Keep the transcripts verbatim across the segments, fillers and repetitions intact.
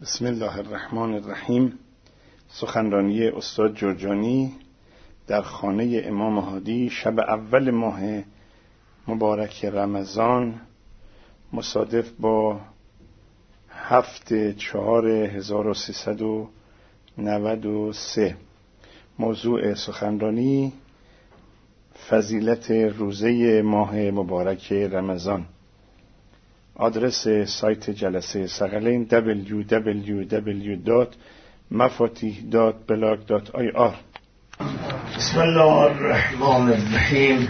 بسم الله الرحمن الرحیم. سخنرانی استاد جرجانی در خانه امام هادی شب اول ماه مبارک رمضان مصادف با هفت چهار هزار و سیصد و نود و سه. موضوع سخنرانی فضیلت روزه ماه مبارک رمضان. آدرس سایت جلسه ثقلین دبلیو دبلیو دبلیو دات مفاتیح دات بلاگ دات آی آر. بسم الله الرحمن الرحیم.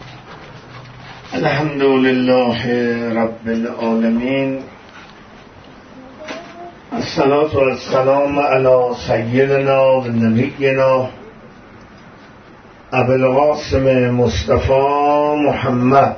الحمد لله رب العالمین. الصلاة والسلام علی سیدنا و نبینا ابو القاسم مصطفی محمد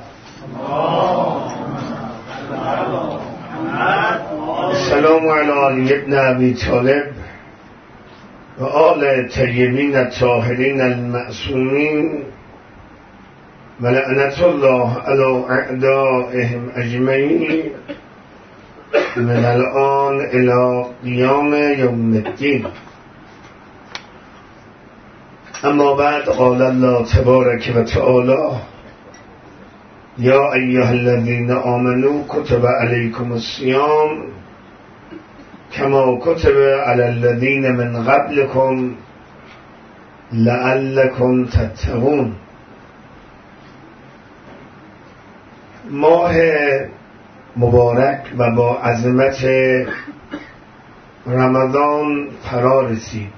السلام علی علی ابن ابی طالب و آل طیبین الطاهرین المعصومین و لعنت الله علی اعدائهم اجمعین من الان الی قیام یوم الدین. اما بعد قال الله تبارک و تعالی یا ایها الذین آمنوا کتب علیکم الصیام کما کتب علی الذین من قبلکم لعلکم تتقون. ماه مبارک و با عظمت رمضان فرا رسید.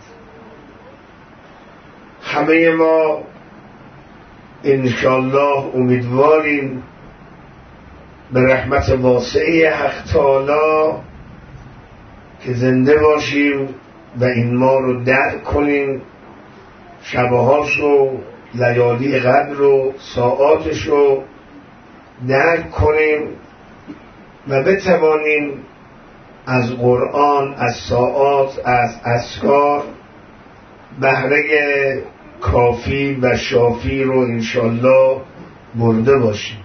همه ما انشاءالله امیدواریم به رحمت واسعه حق تعالی که زنده باشیم و این ما رو درک کنیم، شبهاش رو، لیالی قدر رو، ساعاتش رو درک کنیم و بتوانیم از قرآن، از ساعات، از اذکار بهره کافی و شافی رو انشالله برده باشیم.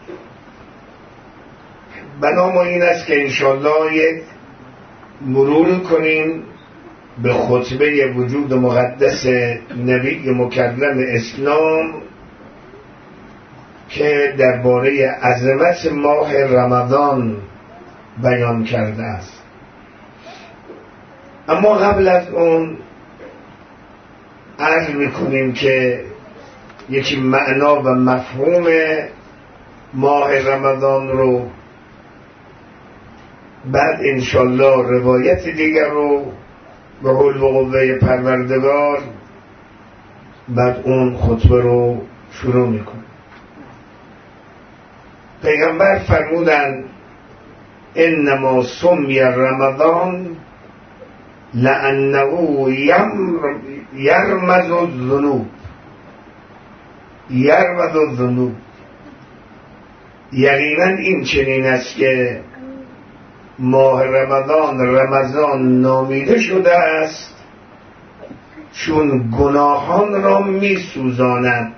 بنابراین این است که انشالله یک مرور کنیم به خطبه وجود مقدس نبی مکرم اسلام که درباره عظمت ماه رمضان بیان کرده است. اما قبل از اون عرض میکنیم که یکی معنا و مفهوم ماه رمضان رو، بعد انشالله روایت دیگر رو به حول و قوه پروردگار، بعد اون خطبه رو شروع میکنیم. پیغمبر فرمودند انما سمی رمضان لأنه یرمز الذنوب یرمز الذنوب. یقینا این چنین است که ماه رمضان رمضان نامیده شده است چون گناهان را می سوزاند.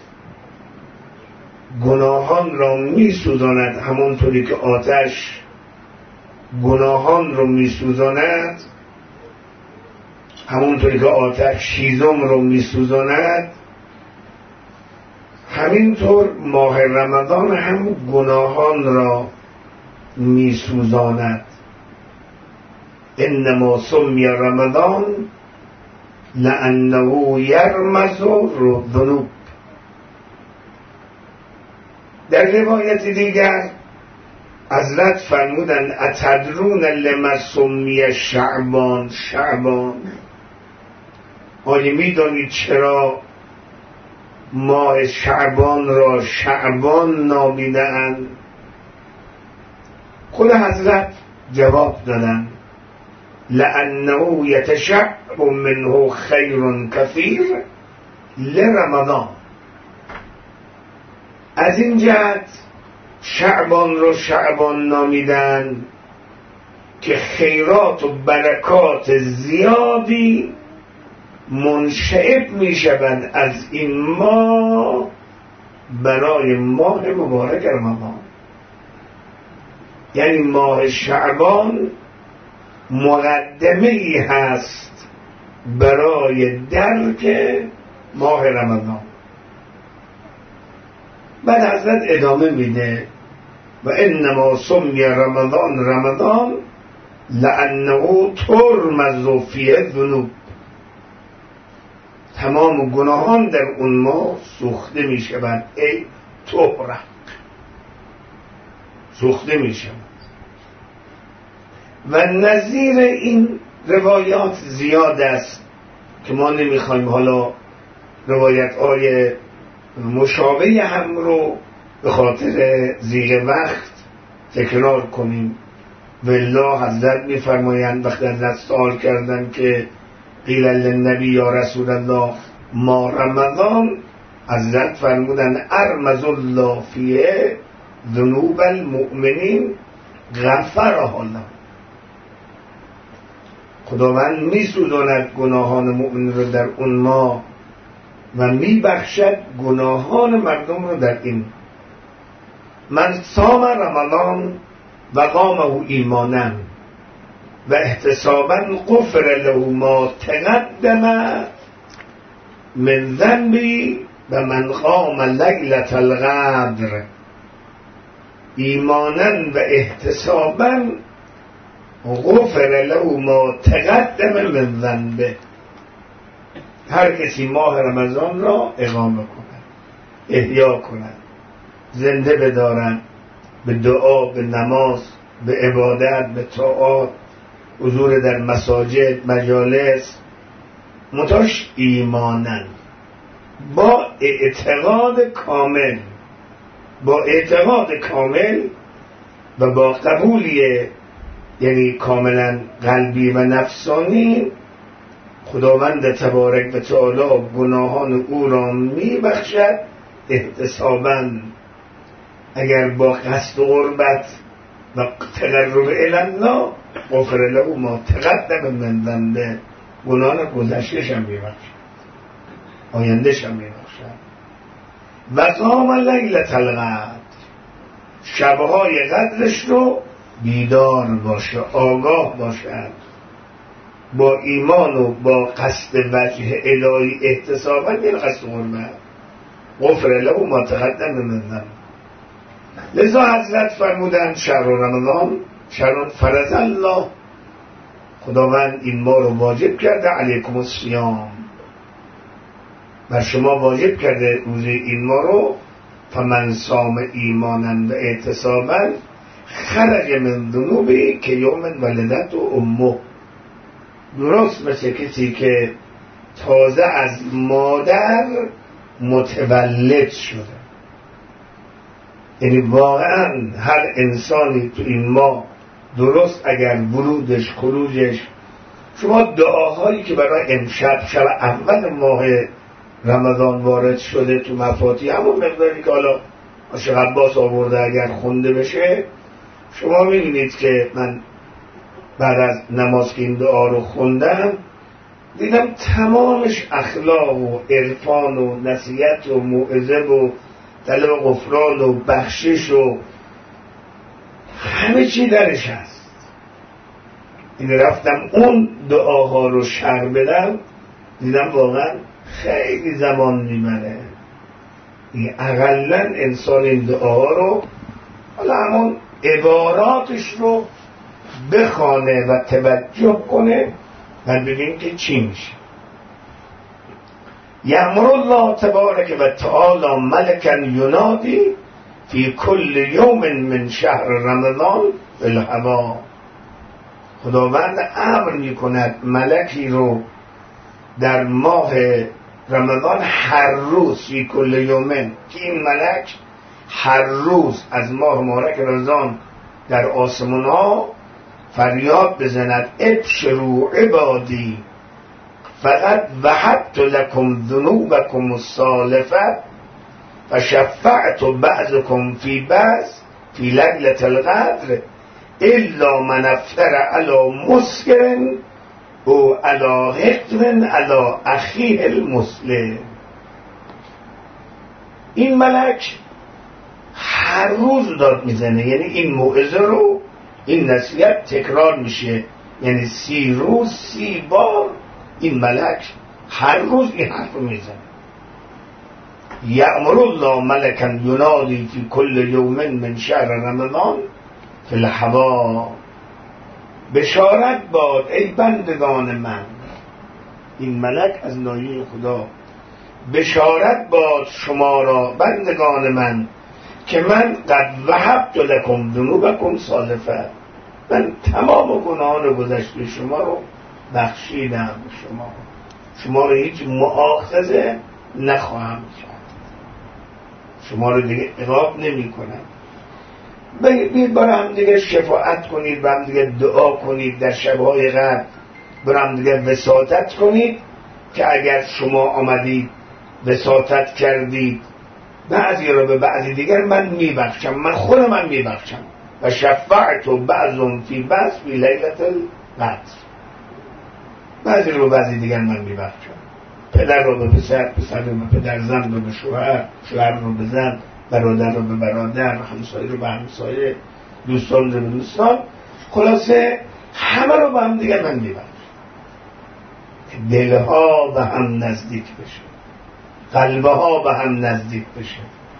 گناهان را می سوزاند همونطوری که آتش گناهان رو می سوزاند، همونطوری که آتش هیزم رو می سوزاند، همینطور ماه رمضان هم گناهان را می سوزاند. انما سمی رمضان لأنه یرمز الذنوب. در روایت دیگر حضرت فرمودند اتدرون لما سمی شعبان شعبان. آیا میدانید چرا ماه شعبان را شعبان نامیده‌اند؟ خود حضرت جواب دادند لأنه یتشعب منه خیر کثیر لرمضان. از این جهت شعبان رو شعبان نامیدن که خیرات و برکات زیادی منشعب می شوند از این ماه برای ماه مبارک رمضان. یعنی ماه شعبان مقدمه ای هست برای درک ماه رمضان. بعد حضرت ادامه میده و انما سمی رمضان رمضان لانه ترمز فیه الذنوب، تمام گناهان در اون ماه سوخته میشوند، ای تحرق، سوخته میشوند. و نظیر این روایات زیاد است که ما نمیخوایم حالا روایت های مشابه هم رو به خاطر ضیق وقت تکرار کنیم. والله حضرت میفرمایند وقتی از سوال کردن که قیل للنبی یا رسول الله ما رمضان، حضرت فرمودن ارمز الله فیه ذنوب المؤمنین غفرها الله، خداوند میسوزاند گناهان مؤمن رو در اون ماه و میبخشد گناهان مردم رو در این. من صام رمضان و قامه ایمانا و احتسابا غفر له ما تقدم من ذنبی و من قام لیلة القدر ایمانا و احتسابا غفر له ما تقدم من ذنبه. هر کسی ماه رمضان را اقامه کند، احیا کند، زنده بدارند به دعا، به نماز، به عبادت، به طاعات، حضور در مساجد، مجالس، متاش ایمانن، با اعتقاد کامل، با اعتقاد کامل و با قبولیه، یعنی کاملا قلبی و نفسانی، خداوند تبارک و تعالی گناهان او را می بخشد احتساباً، اگر با قصد و قربت و تقرب الی الله غفر له ما تقدم من ذنبه، گناهان گذشته‌ش هم میبخشد، آینده‌ش هم میبخشد. و قام لیلة القدر، شبهای قدرش رو بیدار باشه، آگاه باشد، با ایمان و با قصد وجه الهی احتسابا، یعنی قصد قربت، غفر له ما تقدم من ذنبه. لذا حضرت فرمودند شهر رمضان شهر فرض الله، خداوند این ما رو واجب کرده، علیکم الصیام، بر شما واجب کرده روزه این ما رو. فمن صام ایمانا و احتسابا خرج من ذنوبه که یوم ولدت و امه، درست مثل کسی که تازه از مادر متولد شده. یعنی واقعا هر انسانی تو این ماه درست اگر ورودش خروجش، شما دعاهایی که برای امشب شب اول ماه رمضان وارد شده تو مفاتیح، همون مقداری که حالا شیخ عباس آورده اگر خونده بشه، شما میبینید که من بعد از نماز که این دعا رو خوندم دیدم تمامش اخلاق و عرفان و نصیحت و موعظه و طلب غفران و بخشش و همه چی درش هست. این رفتم اون دعاها رو شرح بدم، دیدم واقعا خیلی زمان میبره. این اقلا انسان این دعاها رو حالا همون عباراتش رو بخوانه و توجه کنه و ببین که چی میشه. یأمر الله تبارک و تعالی ملکا ینادی فی کل یوم من شهر رمضان بالهوا، خداوند امر میکند ملکی رو در ماه رمضان هر روز، فی کل یومن، که این ملک هر روز از ماه مبارک رمضان در آسمان ها فریاد بزند ابشروا عبادی فقد وهبت لكم ذنوبكم السالفه فشفعت بعضكم في بعض في ليلة القدر الا من افطر على مسكر او على حقن على اخیه المسلم. این ملک هر روز داد میزنه، یعنی این موعظه رو، این نصیحت تکرار میشه یعنی سی روز سی بار این ملک هر روز این حرف رو میزنه. یأمر الله ملکا ینادی فی کل یوم من شهر رمضان فی الهوا. بشارت باد ای بندگان من، این ملک از ناحیه خدا، بشارت باد شما را بندگان من که من قد وهبت لکم ذنوبکم سالفه، من تمام گناهان گذشته شما رو بخشیدم، شما شما رو هیچ مؤاخذه نخواهم کرد، شما رو دیگه عقاب نمی کنم. بگید برای هم دیگه شفاعت کنید، برای هم دیگه دعا کنید، در شبهای قدر برای هم دیگه وساطت کنید که اگر شما آمدید وساطت کردید بعضی رو به بعضی دیگر من میبخشم، من خود من میبخشم. و شفعت و بعضم فی بعض فی لیلت القدر، بعضی رو به بعضی دیگر من میبخشم. پدر رو به پسر، پسر رو به پدر، زن رو به شوهر، شوهر رو به زن، برادر رو به برادر، همسایه رو به همسایه، دوستان رو به دوستان، خلاصه همه رو به هم دیگر من میبخشم. دلها به هم نزدیک بشه، قلبها به هم نزدیک بشه.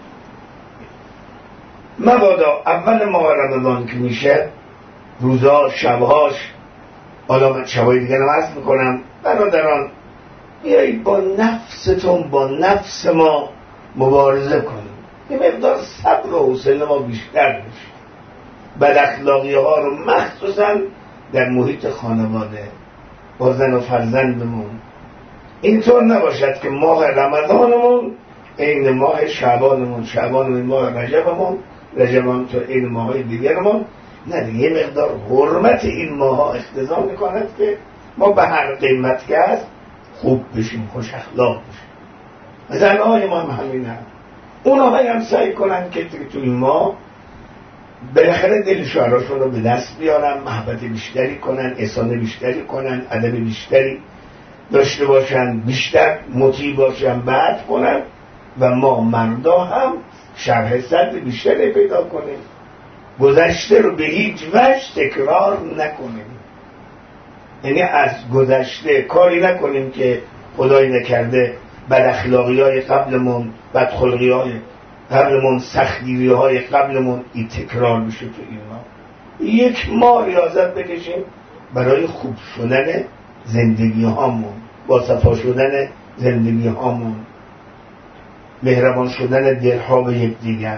مبادا اول ماه رمضان که میشه روزا شبهاش، حالا من شبهای دیگه رو عرض میکنم، برادران بیایید با نفستون، با نفس ما مبارزه کنیم، یه مقدار صبر و حوصله ما بیشتر بشه. بد اخلاقی ها رو مخصوصا در محیط خانواده با زن و فرزندمون اینطور نباشد که ماه رمضانمون این ماه شعبانمون، شعبانمون ماه رجبمون، رجبمون تو این ماه دیگرمون. نه دیگه یه مقدار حرمت این ماه ها اقتضا میکند که ما به هر قیمت که هست خوب بشیم، خوش اخلاق بشیم. زن های ما هم همین هم اونا هم سعی کنن که تو این ماه بالاخره دل شوهراشون رو به دست بیارن، محبت بیشتری کنن، احسان بیشتری کنن، ادب بیشتری داشته باشن، بیشتر مطیع باشن، بعد کنن و ما مردا هم شرح صدر بیشتری پیدا کنیم، گذشته رو به هیچ وجه تکرار نکنیم. یعنی از گذشته کاری نکنیم که خدای نکرده بد اخلاقی های قبلمون، بد خلقی های قبلمون، سختگیری های قبلمون این تکرار بشه تو این ماه. یک ماه ریاضت بکشیم برای خوب شدن زندگی هامون، با صفا شدن زندگی هامون، مهربان شدن دلها به یک دیگر.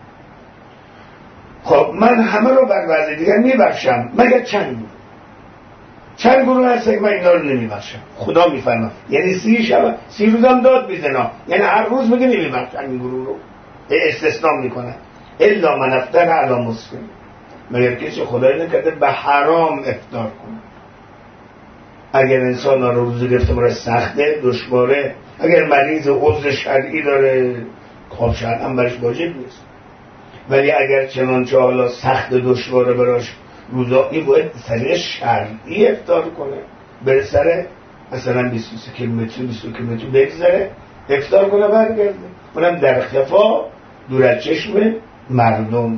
خب من همه رو بر وضع دیگر میبخشم مگر چند گروه، چند گروه هست که من اینا رو نمیبخشم. خدا میفرما یعنی سی شب سی روزم داد میزنم، یعنی هر روز میگه نمیبخشم این گروه رو، استثناء میکنه الا من افطر علی مسلم، مگر کسی خدای نکرده به حرام افطار کنه. اگر انسان رو روزه گرفته برای سخته، دشواره، اگر مریض عذر شرعی داره خب شاید هم برش واجب نیست، ولی اگر چنانچه حالا سخت دشواره براش روزا، این باید سریع شرعی افطار کنه، بره سر مثلا بیست و سه کیلومتر بیست و دو کیلومتر بگذره افطار کنه برگرده، اونم در خفا دور از چشم مردم.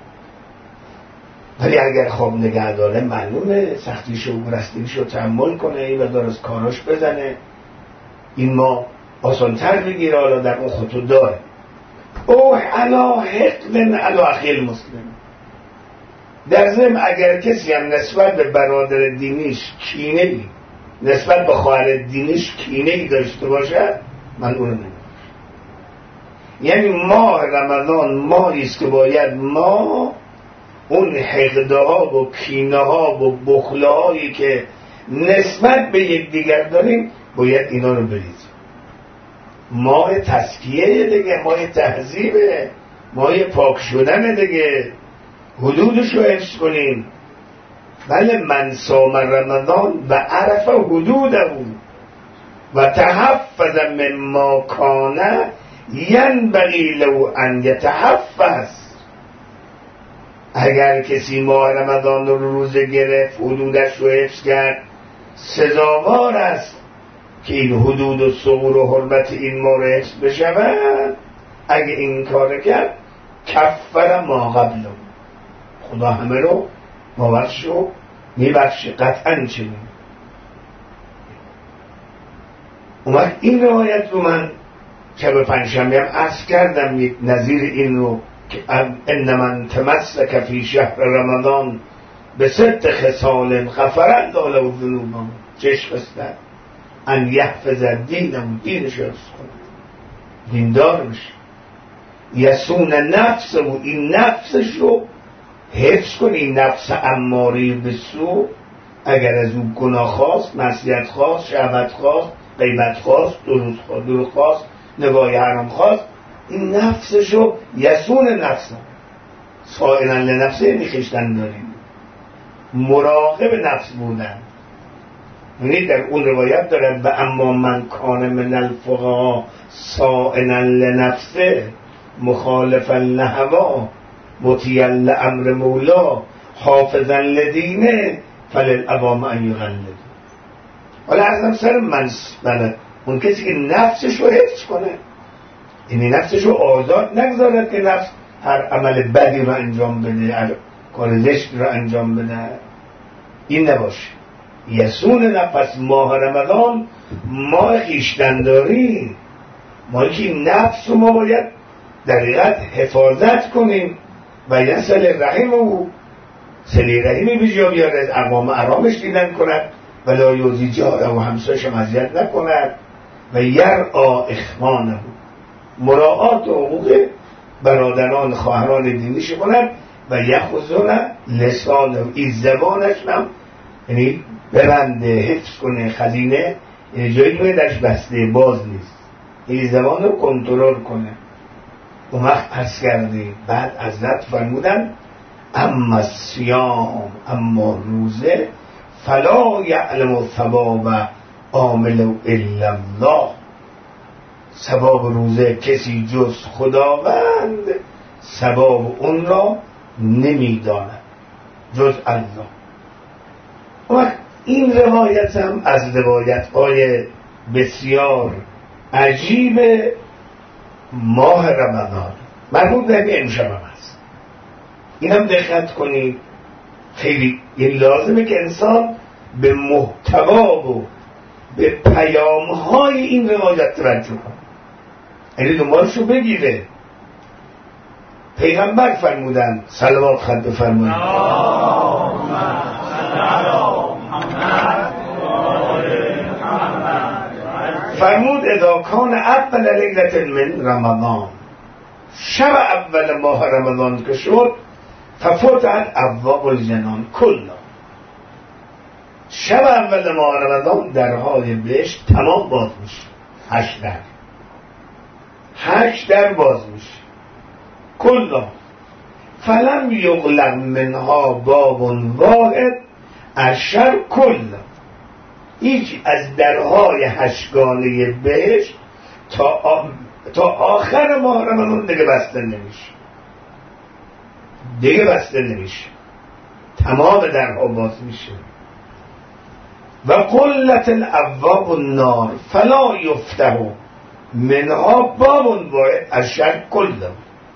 ولی اگر خواب نگه داره معلومه سختیشو و گرستگیشو تحمل کنه، این مقدار از کاراش بزنه، این ما آسانتر بگیره، حالا در اون خودتو داره. او علا حقن علا اخیل مسلم. در ضمن اگر کسی هم نسبت به برادر دینیش کینه ای، نسبت به خواهر دینیش کینه ای داشته باشه، من اونو نمیدونم. یعنی ماه رمضان ماهی است که باید ما اون حقده ها و کینه ها و بخله هایی که نسبت به یک دیگر داریم باید اینا رو بریزیم. ماه تزکیه دیگه، ماه تهذیبه، ماه پاک شدن دیگه، حدودش رو حفظ کنیم. بله من صام رمضان و عرف حدوده و تحفظ مما کان ینبغی له ان یتحفظ. اگر کسی ماه رمضان رو روزه گرفت، حدودش رو حفظ کرد، سزاوار است که این حدود و ثغور و حرمت این ماه رو حفظ بشود. اگه این کار کرد کفر ما قبله، خدا همه رو باورش رو میبخشه قطعا چنین. اومد این روایت رو من شب پنجشنبه هم عرض کردم، یک نظیر این رو که ان من تمسک فی شهر رمضان به ست خصال غفرت له ذنوبه، چشم بستن ان یحفظ دینم، دینش حفظ کنه، دیندار بشه، یسون نفس و این نفسش رو حفظ کنه، این نفس اماره به سو، اگر از اون گناه خواست، معصیت خواست، شهوت خواست، غیبت خواست، دروغ خواست، دروغ خواست، نگاه حرام خواست، این نفسش رو یسون نفس سائلا لنفسه میخشتن داریم، مراقب نفس بودن. یعنی در اون روایت دارد و اما من کان من الفقها سائلا لنفسه مخالفا لهوا مطیعا لامر مولا حافظا لدینه فللابام ان یقلد. حالا ازم سر منصبه اون کسی که نفسش رو حفظ کنه، یعنی نفسش رو آزاد نگذارد که نفس هر عمل بدی رو انجام بده، هر کار زشت رو انجام بده، این نباشه. یسون نفس ماه رمضان ماه خویشتن‌داری، ما که نفس رو ما باید در حقیقت حفاظت کنیم و یصل رحم او صله رحمی به جا بیارد، اقوام ارامش دیدن کند و لا یوزی جاره و همسایش اذیت نکند و یرعا اخوانه، مراعات حقوق برادران خواهران دینیش کند و یخوزون لسان این زبانش هم یعنی ببنده، حفظ کنه، خزینه، یعنی جایی که درش بسته باز نیست، این زبان رو کنترل کنه. اون وقت پس کردی بعد حضرت فرمودن اما سیام اما روزه فلا یعلم ثواب عامل الا الله، ثواب روزه کسی جز خداوند ثواب اون را نمیداند جز الله. و این روایت هم از روایت های بسیار عجیب ماه رمضان مربوط به امشب هم هست. این هم دقت کنید، خیلی یه لازمه که انسان به محتوا و به پیام های این روایت توجه کنه، یعنی دنبالشو بگیره. پیغمبر فرمودن صلوات خط بفرمایید فرمود اذا کان اول لیلت من رمضان، شب اول ماه رمضان که شد ففتحت ابواب الجنان کلا، شب اول ماه رمضان درهای بهشت تمام باز میشه، هشت در هشت در باز میشه کلا، فلم یغلق منها باب واحد اشر کلا، هیچ از درهای هشتگانه بهشت تا, آ... تا آخر ماه رمضان دیگه بسته نمیشه، دیگه بسته نمیشه، تمام درها باز میشه. و قلت الابواب النار فلا یفتح منها باب واحد اشر کلا،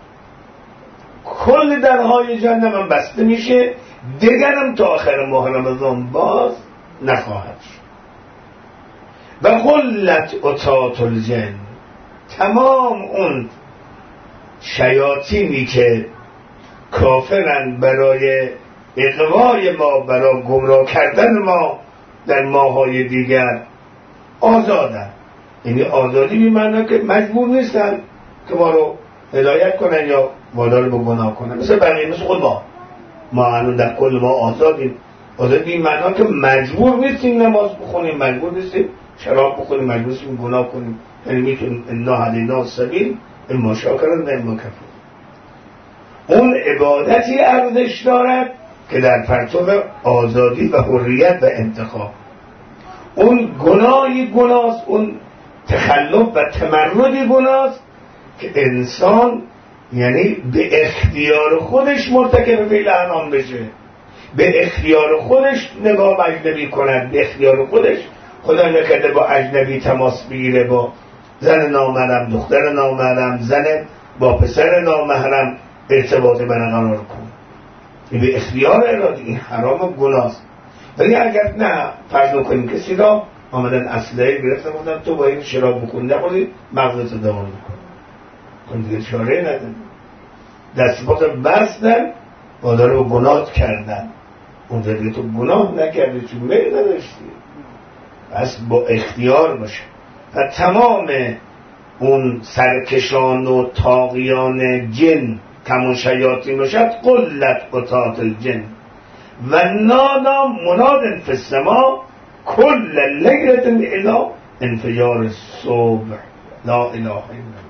کل درهای جهنم هم بسته میشه، دیگرم تا آخر ماه رمضان باز نخواهد شد. و قلت اتات الجن، تمام اون شیاطینی که کافرن برای اغوای ما، برای گمراه کردن ما در ماهای دیگر آزادن، یعنی آزادی بی معنی که مجبور نیستن که ما رو هدایت کنن یا وادار به گناه کنن، مثل بقیه، مثل خود ما ما الان در کل ما آزادیم. آزادی بی معنی که مجبور نیستیم نماز بخونیم، مجبور نیستیم شراب بخوریم، مجبور نیستیم گناه کنیم، یعنی میتونیم انا هدینا السبیل اما شاکرا و اما کفور. اون عبادتی ارزش دارد که در پرتو آزادی و حریت و انتخاب، اون گناهی گناست، اون تخلف و تمردی گناست که انسان یعنی به اختیار خودش مرتکب فعل حرام بشه، به اختیار خودش نگاه به اجنبی کند، به اختیار خودش خدا نکرده با اجنبی تماس بگیره، با زن نامحرم، دختر نامحرم، زن با پسر نامحرم ارتباط برقرار کن، به اختیار ارادی. این حرام و گناست. ولی اگر نه فرض کنیم کسی را آمدن اسلحه گرفتن بودن تو با این شراب بکن نخوری مغزتو دوام میکنه اون دیگه چاره ندن دست پات بستن وادار رو گناه کردن اون دیگه تو گناه نکردی چون میل نداشتی بس با اختیار باشه و تمام اون سرکشان و تاغیان جن کمون شیاطین باشد قلت قطات الجن و نادا مناد فی السما کل لیلة الی انفجار الصبح لا اله الا الله.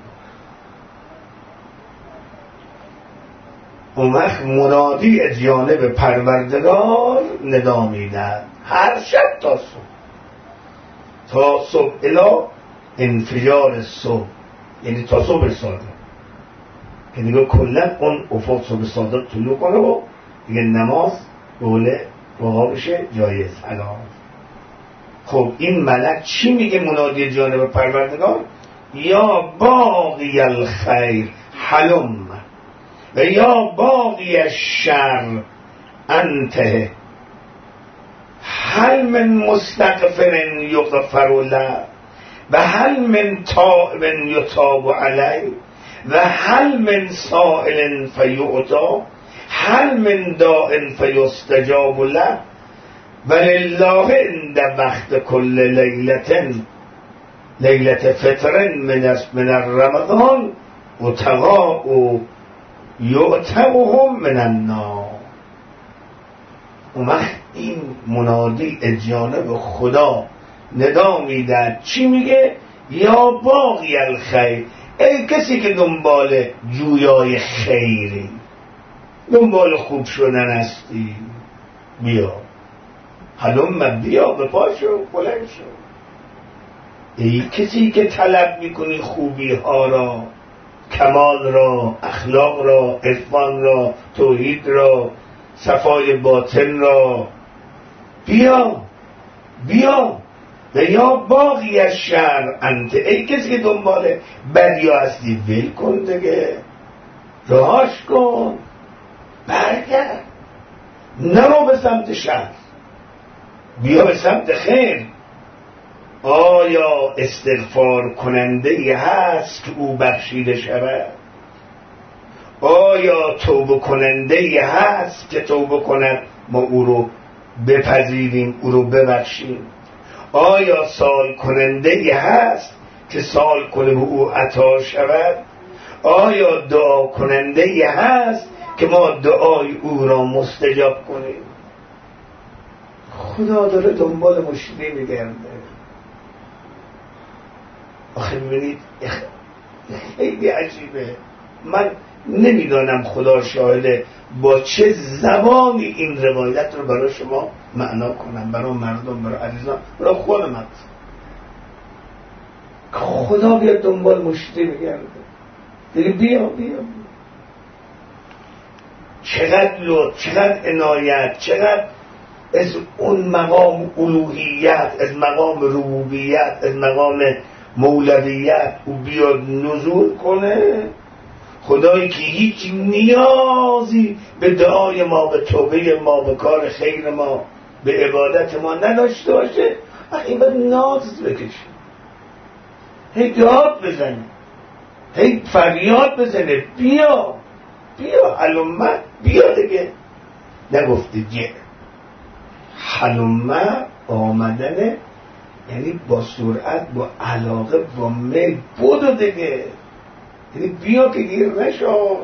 اون وقت منادی از جانب پروردگار ندا میدن هر شب تا صبح تا صبح الی انفجار صبح یعنی تا صبح صادق که دیگه کلا اون افق صبح صادق طلوع کنه و دیگه نماز دوله روها بشه جایز حلال. خب این ملک چی میگه منادی جانب پروردگار؟ یا باقی الخیر حلم و یا باقی الشر انته هل من مستغفر یغفر له و هل من تائب یتاب علیه و هل من سائل فیعطا هل من داع فیستجاب له ولله عند وقت کل لیلة لیلة فطر من من رمضان اتقاء یعتقهم من النار. اون وقت این منادی از جانب خدا ندا میدن چی میگه؟ یا باقی الخیر ای کسی که دنبال جویای خیری دنبال خوب شدن هستی بیا حلم بیا به پاشو بلند شو. ای کسی که طلب میکنی خوبی ها را کمال را اخلاق را عرفان را توحید را صفای باطن را بیا بیا و یا باقی از شر انت ای کسی که دنبال بدیا هستی ول کن دیگه راهاش کن برگرد نرو به سمت شر بیا به سمت خیر. آیا استغفار کننده ای هست که او بخشیده شود؟ آیا توبه کننده ای هست که توبه کند ما او رو بپذیریم او رو ببخشیم؟ آیا سال کننده ای هست که سال کنه به او عطا شود؟ آیا دعا کننده ای هست که ما دعای او را مستجاب کنیم؟ خدا داره دنبال مشکلی میگرده. آخه میبینید خیلی عجیبه. من نمیدانم خدا شاهده با چه زبانی این روایت رو برای شما معنا کنم، برای مردم، برای عزیزان، برای خودم. خدا بیاد دنبال مشکلی میگرده دیگه بیا بیا چقدر لطف، چقدر عنایت، چقدر از اون مقام الوهیت، از مقام ربوبیت، از مقام مولویت او بیاد نزول کنه. خدایی که هیچ نیازی به دعای ما، به توبه ما، به کار خیر ما، به عبادت ما نداشته باشه، این باید ناز بکشه، هی داد بزنه، هی فریاد بزنه بیا بیا حلمه بیا دیگه. نگفته جه حلمه آمدنه یعنی با سرعت، با علاقه، با میل بودو دیگه، یعنی بیا که گیر نشو.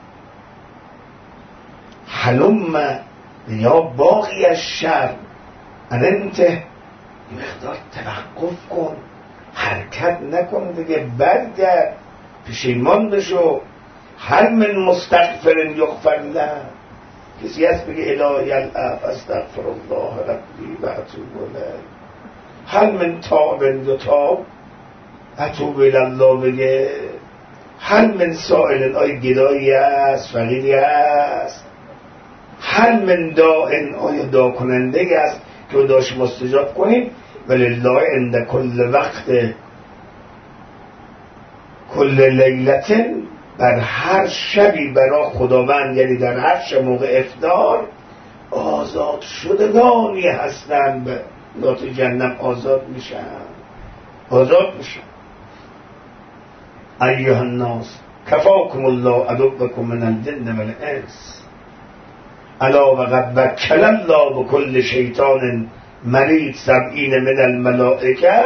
حلمه یا باقی از شر انت مقدار توقف کن، حرکت نکن دیگه، برگرد، پشیمان بشو. هل من مستغفر یغفر له، کسی هست بگه الهی الاف استغفر الله ربی و اتوب الیه. هل من تائب یتاب اتوب الی الله بگه. هل من سائل آیا گدایی است، فقیری است. هل من داعن آیا دعا کننده است که او داشت مستجاب کنیم. ولله عند کل وقت کل لیلتن، بر هر شبی برای خداوند، یعنی در هر شب موقع افطار، آزاد شدگانی هستند به ذات جهنم آزاد میشن آزاد میشن ایها الناس کفاکم الله عدوکم من الجن والانس الا وقد وکل الله بكل شیطان مرید سبعین من الملائکه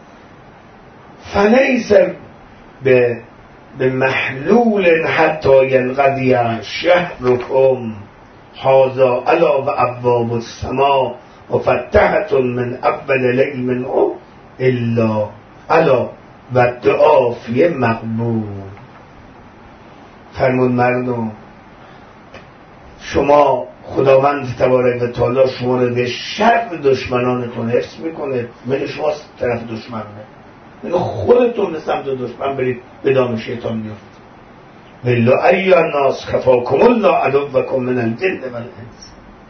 فلیس به محلول حتی ینقضی شهرکم هذا الا و ابواب السماء مفتحة من اول لیل منه الا الا و دعا فی مقبول. فرمود مردم شما خداوند تبارک و تعالی شما رو به شر دشمنانتون حفظ میکنه. من شما طرف دشمن نه، خودتون به سمت دشمن برید به دام شیطان میافتید. بالله ایها الناس کفاکم الله عدوکم من الجن والانس.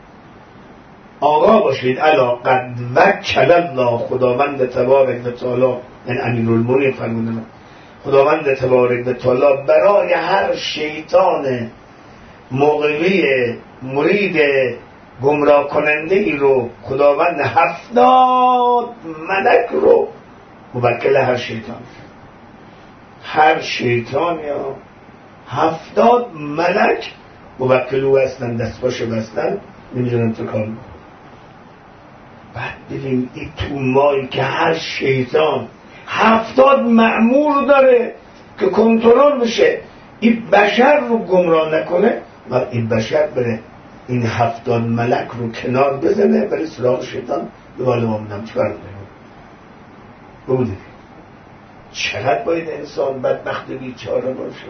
آگاه باشید الا قد وکل الله خداوند تبارک و تعالی من امیرالمومنین فرمودن خداوند تبارک و تعالی برای هر شیطان مغوی مرید گمراه کننده ای رو خداوند هفتاد ملک رو موکل هر شیطان هر شیطان یا هفتاد ملک موکل او هستن دست باشه بستن نمیدونم تو کار. بعد ببین این تو مایی که هر شیطان هفتاد مأمور داره که کنترل بشه این بشر رو گمراه نکنه و این بشر بره این هفتاد ملک رو کنار بزنه بره سراغ شیطان به بالا مامونم چکار داره بوده. چقدر باید انسان بدبخت بیچاره باشه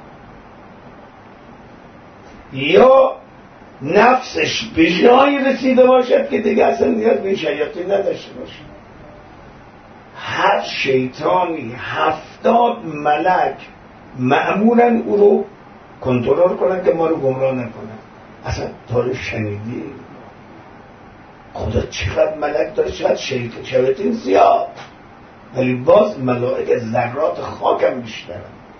یا نفسش به جایی رسیده باشد که دیگه اصلا نیاز به شیاطین نداشته باشه. هر شیطانی هفتاد ملک مأمورن او رو کنترل کنن که ما رو گمراه نکنن. اصلا تا شنیدی خدا چقدر ملک داره؟ شاید شیاطین زیاد ولی باز ملائک ذرات خاکم بیشترن.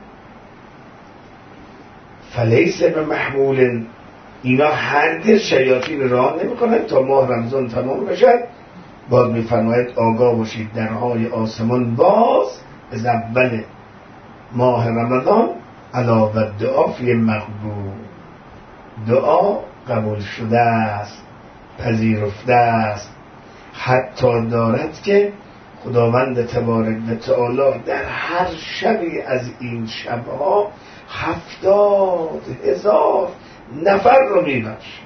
فلیس به محمول اینا هرگز شیاطین راه نمی کنن تا ماه رمضان تمام بشد. باز می فرماید آگاه باشید درهای آسمان باز از اول ماه رمضان علا و دعا فی مقبول. دعا قبول شده است پذیرفته است حتی دارد که خداوند تبارک و تعالی در هر شبی از این شبها هفتاد هزار نفر رو میبخشه.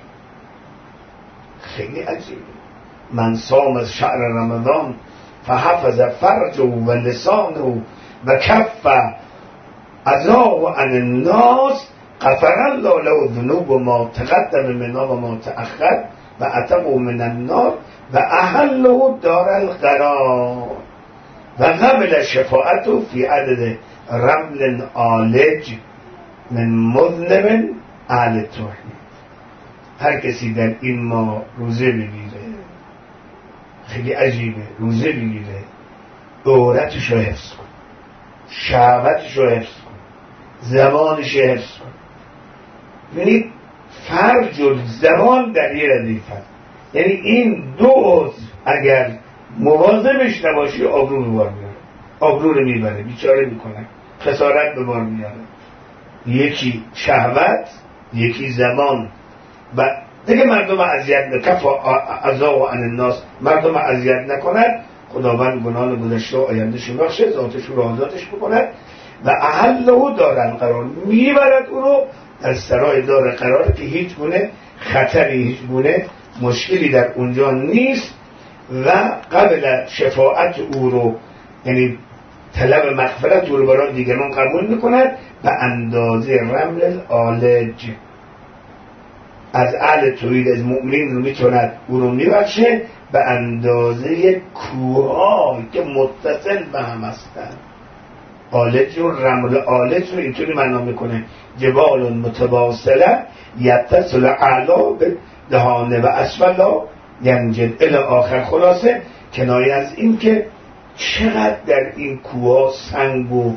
خیلی عجیبه. من صام از شهر رمضان فحفظ فرجه و لسانه و کف عزاه عن الناس غفر الله له ذنوب ما تقدم منها و ما تأخر و عتقه من النار و احله دار القرار و قبل شفاعته فی عدد رمل آلج من مذنب اهل توحید. هر کسی در این ما روزه بگیره خیلی عجیبه روزه بگیره عورتش رو حفظ کن شهوتش رو حفظ کن زبانش رو حفظ کن. یعنی فرج و زبان در یه ردیف هست. یعنی این دو عضو اگر مواظبش نباشی آبرو به بار میاره آبرو رو میبره بیچاره میکنه خسارت به بار میاره. یکی شهوت یکی زبان و دیگه مردم اذیت نکف عزا و عن الناس مردم اذیت نکند خداوند گناهان گذشته و آیندهش بخشه ذاتش رو آزادش بکند و احله دار القرار میبرد او رو در سرای دار قرار که هیچ گونه خطری هیچ گونه مشکلی در اونجا نیست و قبل شفاعت او رو یعنی طلب مغفرت او رو برای دیگران قبول میکند به اندازه رمل آلج از اهل توحید از مؤمنین رو میتوند او رو میبخشه به اندازه کوه‌ها که متصل به هم هستند. آلج و رمل آلج رو اینطوری معنا میکنه جبال متواصله یتصل اعلا به دهانه و اسفلا ینجد الی آخر. خلاصه کنایه از این که چقدر در این کوه سنگ و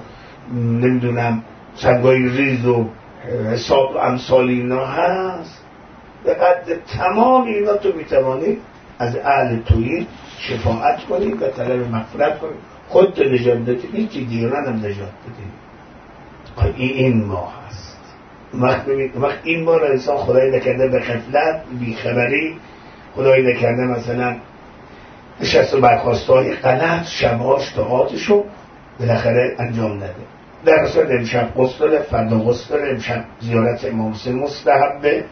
نمیدونم سنگای ریز و حساب و امثال اینا هست به قدر تمام اینا تو میتوانی از اهل توحید شفاعت کنی و طلب مغفرت کنی. خودت نجات دادی، هیچی دیگران هم نجات دادی. این این ماه هست. وقت این ماه را انسان خدای نکرده به غفلت، بیخبری، خدای نکرده مثلا نشست و برخواسته های غلط، شبهاش طاعاتشو بالاخره انجام نده. در صورت امشب غسل داره، فردا غسل داره، امشب زیارت امام حسین مستحبه،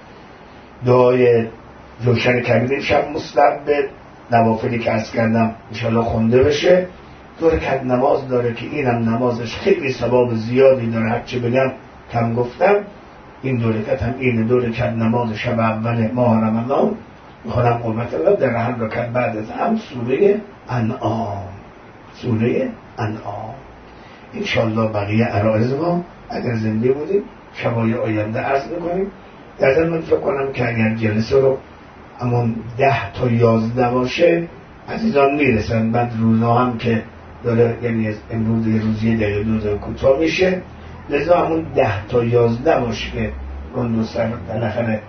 دعای جوشن کبیر امشب مستحبه، نوافلی که عرض کردم انشاءالله خونده بشه. دو رکعت نماز داره که اینم نمازش خیلی ثواب زیادی داره، هرچی بگم کم گفتم. این دو رکعت هم این دو رکعت نماز شب اول ماه رمضان میخوانم قربت الله. در هر رکعت بعد از هم سوره انعام، سوره انعام. انشاءالله بقیه عرایض ما اگر زنده بودیم شبای آینده عرض میکنیم. در ضمن من فکر کنم که اگر جلسه رو همون ده تا یازده باشه عزیزان میرسن. بعد روزها هم که داره، یعنی امروز یه روزی دقیقه دو دقیقه کوتاه میشه، لذا همون ده تا یازده باشه که اون دو سر بالاخره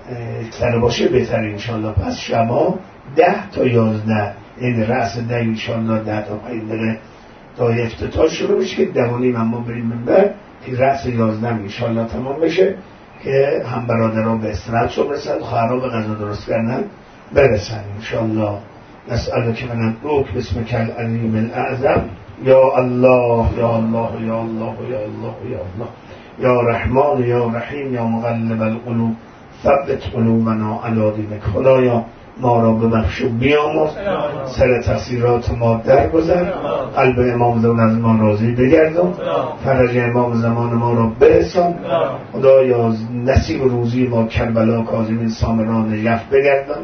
سر باشه بهتر انشاءالله. پس شما ده تا یازده، این رأس ده انشاءالله ده تا پایین دقیقه تا افتتاح شروع بشه که دوانی من ما بریم منبر که رأس یازده انشاءالله تمام بشه که هم برادران به استراحت شو برسن، خواهران به غذا درست کردن برسن انشاءالله. نسأل که من ادعوک بسمک العظیم الاعظم یا الله یا الله یا الله یا الله یا الله یا رحمان یا رحیم یا مقلب القلوب ثبت قلوبنا علی دینک. خدایا ما را ببخش و بیامرز، سر تقصیرات ما درگذر، قلب امام زمان از ما راضی بگردان، فرج امام زمان ما را برسان. خدایا نصیب روزی ما کربلا کاظمین سامران یف بگردان،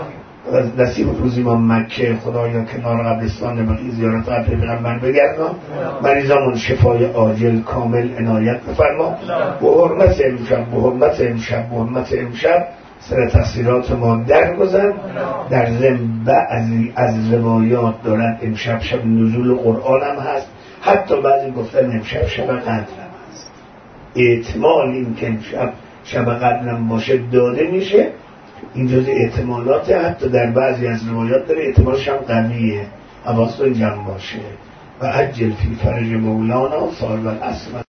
نصیب روزی ما مکه خدایا کنار قبرستان بقیع زیارت قبر پیغمبر بگردان. مریضامون شفای عاجل کامل عنایت بفرما. به حرمت امشب، به حرمت امشب، به حرمت امشب سر تفسیرات ما درگذر. در ضمن بعضی از روایات دارد امشب شب نزول قرآن هم هست، حتی بعضی گفتن امشب شب قدر هم هست. احتمال این که امشب شب قدر هم باشه داده میشه، این جز احتمالات، حتی در بعضی از روایات داره احتمالش هم قویه. حواستون جمع باشه. و عجل فی فرج مولانا صاحب العصر.